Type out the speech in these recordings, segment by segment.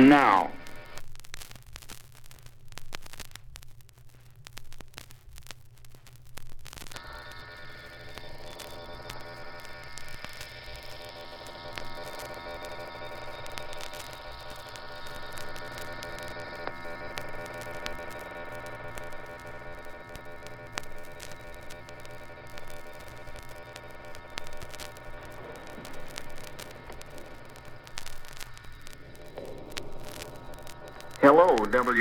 now. Hello,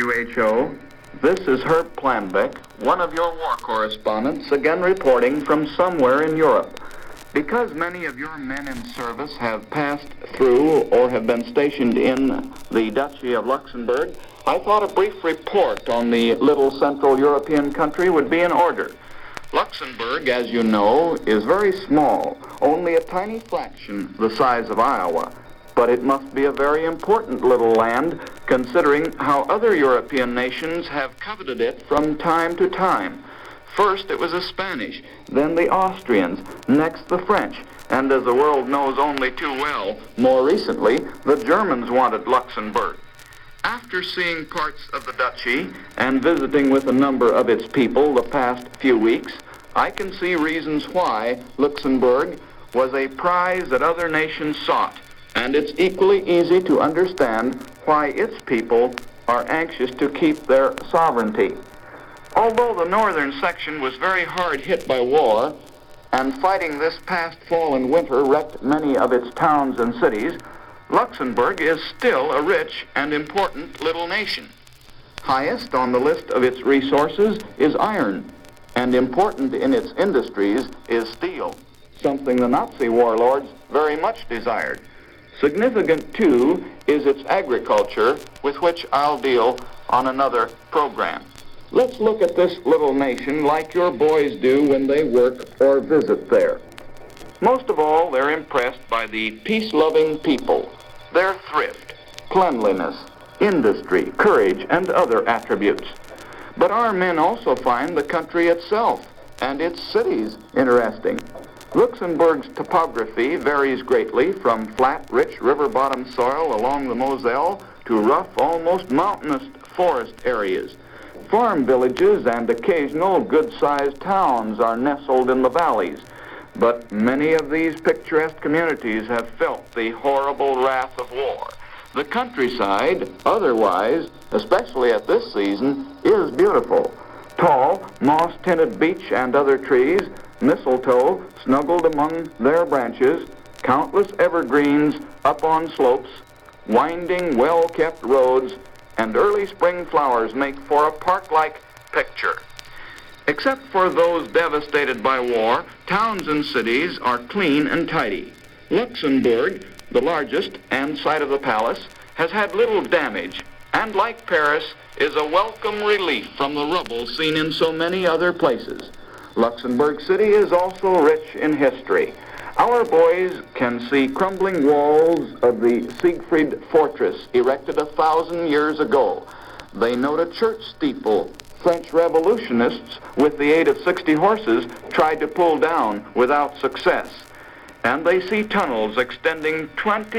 WHO. This is Herb Planbeck, one of your war correspondents, again reporting from somewhere in Europe. Because many of your men in service have passed through or have been stationed in the Duchy of Luxembourg, I thought a brief report on the little Central European country would be in order. Luxembourg, as you know, is very small, only a tiny fraction the size of Iowa. But it must be a very important little land, considering how other European nations have coveted it from time to time. First it was the Spanish, then the Austrians, next the French, and as the world knows only too well, more recently, the Germans wanted Luxembourg. After seeing parts of the duchy and visiting with a number of its people the past few weeks, I can see reasons why Luxembourg was a prize that other nations sought. And it's equally easy to understand why its people are anxious to keep their sovereignty. Although the northern section was very hard hit by war, and fighting this past fall and winter wrecked many of its towns and cities, Luxembourg is still a rich and important little nation. Highest on the list of its resources is iron, and important in its industries is steel, something the Nazi warlords very much desired. Significant, too, is its agriculture, with which I'll deal on another program. Let's look at this little nation like your boys do when they work or visit there. Most of all, they're impressed by the peace-loving people, their thrift, cleanliness, industry, courage, and other attributes. But our men also find the country itself and its cities interesting. Luxembourg's topography varies greatly from flat, rich river-bottom soil along the Moselle to rough, almost mountainous forest areas. Farm villages and occasional good-sized towns are nestled in the valleys, but many of these picturesque communities have felt the horrible wrath of war. The countryside, otherwise, especially at this season, is beautiful. Tall, moss-tinted beech and other trees, mistletoe snuggled among their branches, countless evergreens up on slopes, winding, well-kept roads, and early spring flowers make for a park-like picture. Except for those devastated by war, towns and cities are clean and tidy. Luxembourg, the largest and site of the palace, has had little damage, and like Paris, is a welcome relief from the rubble seen in so many other places. Luxembourg City is also rich in history. Our boys can see crumbling walls of the Siegfried Fortress erected 1,000 years ago. They note a church steeple French revolutionists, with the aid of 60 horses, tried to pull down without success. And they see tunnels extending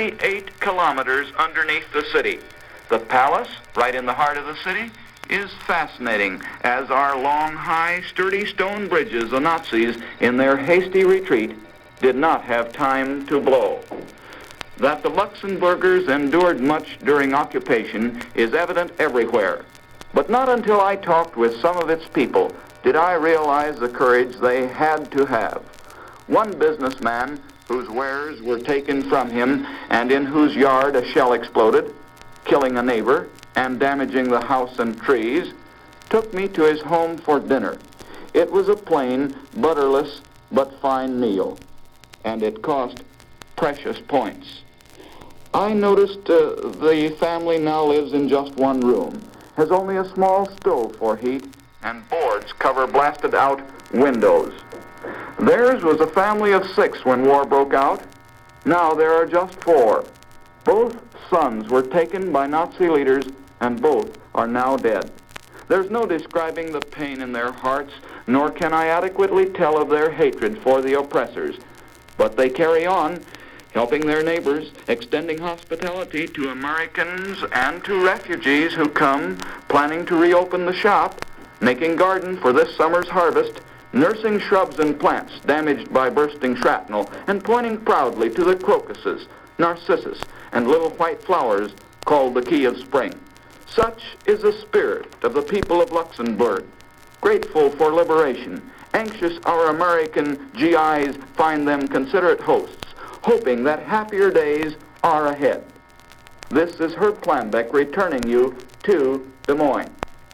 28 kilometers underneath the city. The palace, right in the heart of the city, is fascinating, as are long, high, sturdy stone bridges the Nazis, in their hasty retreat, did not have time to blow. That the Luxembourgers endured much during occupation is evident everywhere. But not until I talked with some of its people did I realize the courage they had to have. One businessman, whose wares were taken from him and in whose yard a shell exploded, killing a neighbor and damaging the house and trees, took me to his home for dinner. It was a plain, butterless, but fine meal, and it cost precious points. I noticed the family now lives in just one room, has only a small stove for heat, and boards cover blasted out windows. Theirs was a family of 6 when war broke out. Now there are just 4. Both sons were taken by Nazi leaders, and both are now dead. There's no describing the pain in their hearts, nor can I adequately tell of their hatred for the oppressors. But they carry on, helping their neighbors, extending hospitality to Americans and to refugees who come, planning to reopen the shop, making garden for this summer's harvest, nursing shrubs and plants damaged by bursting shrapnel, and pointing proudly to the crocuses, narcissus, and little white flowers called the key of spring. Such is the spirit of the people of Luxembourg, grateful for liberation, anxious our American GIs find them considerate hosts, hoping that happier days are ahead. This is Herb Planbeck returning you to Des Moines.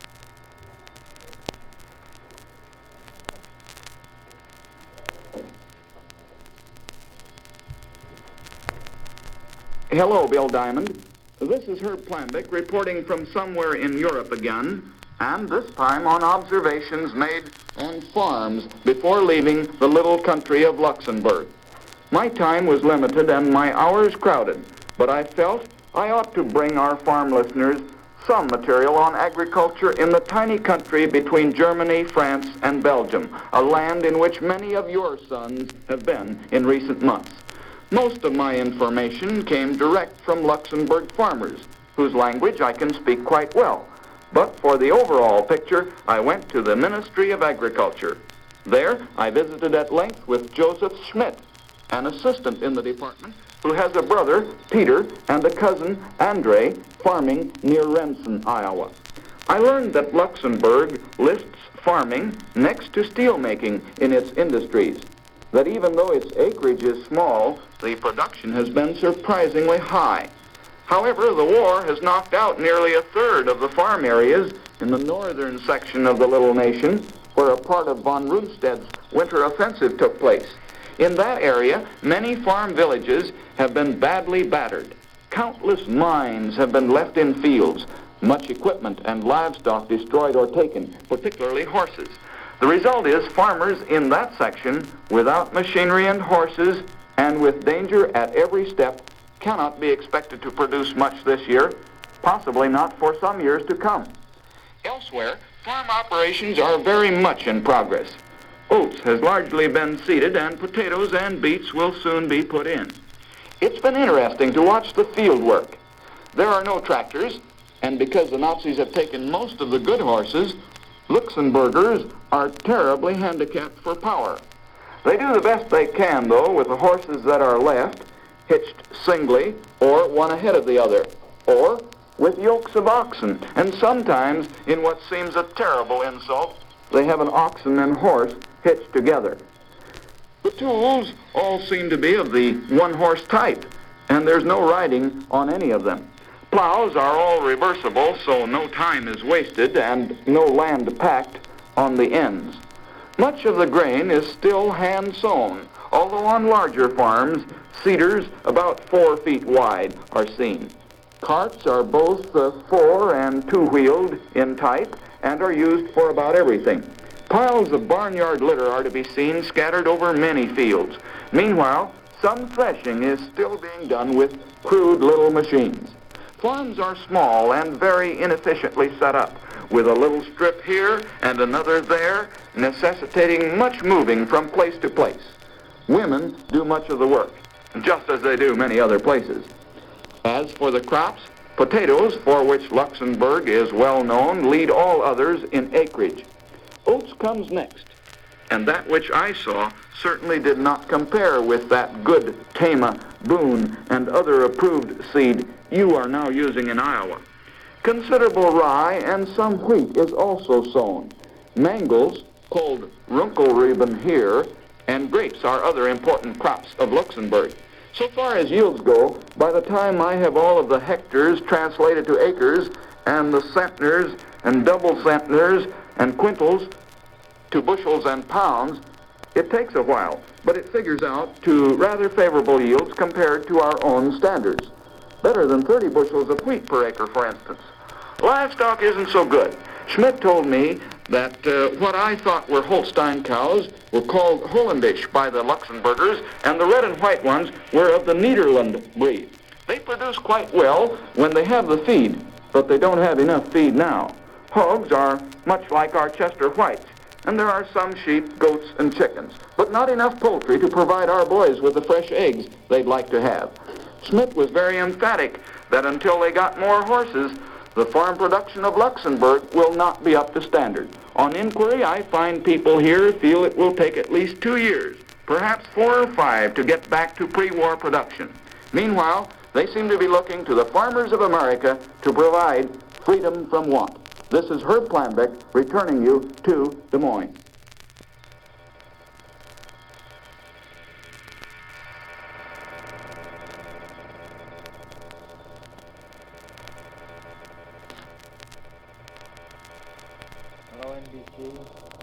Hello, Bill Diamond. This is Herb Planbeck reporting from somewhere in Europe again, and this time on observations made on farms before leaving the little country of Luxembourg. My time was limited and my hours crowded, but I felt I ought to bring our farm listeners some material on agriculture in the tiny country between Germany, France, and Belgium, a land in which many of your sons have been in recent months. Most of my information came direct from Luxembourg farmers, whose language I can speak quite well. But for the overall picture, I went to the Ministry of Agriculture. There, I visited at length with Joseph Schmidt, an assistant in the department who has a brother, Peter, and a cousin, Andre, farming near Renson, Iowa. I learned that Luxembourg lists farming next to steelmaking in its industries, that even though its acreage is small, the production has been surprisingly high. However, the war has knocked out nearly a third of the farm areas in the northern section of the little nation, where a part of von Rundstedt's winter offensive took place. In that area, many farm villages have been badly battered. Countless mines have been left in fields, much equipment and livestock destroyed or taken, particularly horses. The result is farmers in that section, without machinery and horses, and with danger at every step, cannot be expected to produce much this year, possibly not for some years to come. Elsewhere, farm operations are very much in progress. Oats has largely been seeded, and potatoes and beets will soon be put in. It's been interesting to watch the field work. There are no tractors, and because the Nazis have taken most of the good horses, Luxembourgers are terribly handicapped for power. They do the best they can, though, with the horses that are left, hitched singly or one ahead of the other, or with yokes of oxen, and sometimes, in what seems a terrible insult, they have an oxen and horse hitched together. The tools all seem to be of the one-horse type, and there's no riding on any of them. Plows are all reversible, so no time is wasted and no land packed on the ends. Much of the grain is still hand-sown, although on larger farms, seeders about 4 feet wide are seen. Carts are both 4- and 2-wheeled in type and are used for about everything. Piles of barnyard litter are to be seen scattered over many fields. Meanwhile, some threshing is still being done with crude little machines. Farms are small and very inefficiently set up, with a little strip here and another there, necessitating much moving from place to place. Women do much of the work, just as they do many other places. As for the crops, potatoes, for which Luxembourg is well known, lead all others in acreage. Oats comes next, and that which I saw certainly did not compare with that good Tama, Boone, and other approved seed you are now using in Iowa. Considerable rye and some wheat is also sown. Mangels, called Runkelreben here, and grapes are other important crops of Luxembourg. So far as yields go, by the time I have all of the hectares translated to acres, and the centners and double centners and quintals to bushels and pounds, it takes a while, but it figures out to rather favorable yields compared to our own standards. Better than 30 bushels of wheat per acre, for instance. Livestock isn't so good. Schmidt told me that what I thought were Holstein cows were called Hollandish by the Luxembourgers, and the red and white ones were of the Nederland breed. They produce quite well when they have the feed, but they don't have enough feed now. Hogs are much like our Chester whites, and there are some sheep, goats, and chickens, but not enough poultry to provide our boys with the fresh eggs they'd like to have. Schmidt was very emphatic that until they got more horses, the farm production of Luxembourg will not be up to standard. On inquiry, I find people here feel it will take at least 2 years, perhaps 4 or 5, to get back to pre-war production. Meanwhile, they seem to be looking to the farmers of America to provide freedom from want. This is Herb Planbeck returning you to Des Moines. Hello, NBC.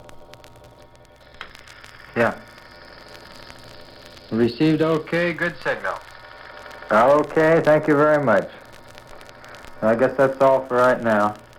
Yeah. Received okay, good signal. Okay, thank you very much. I guess that's all for right now.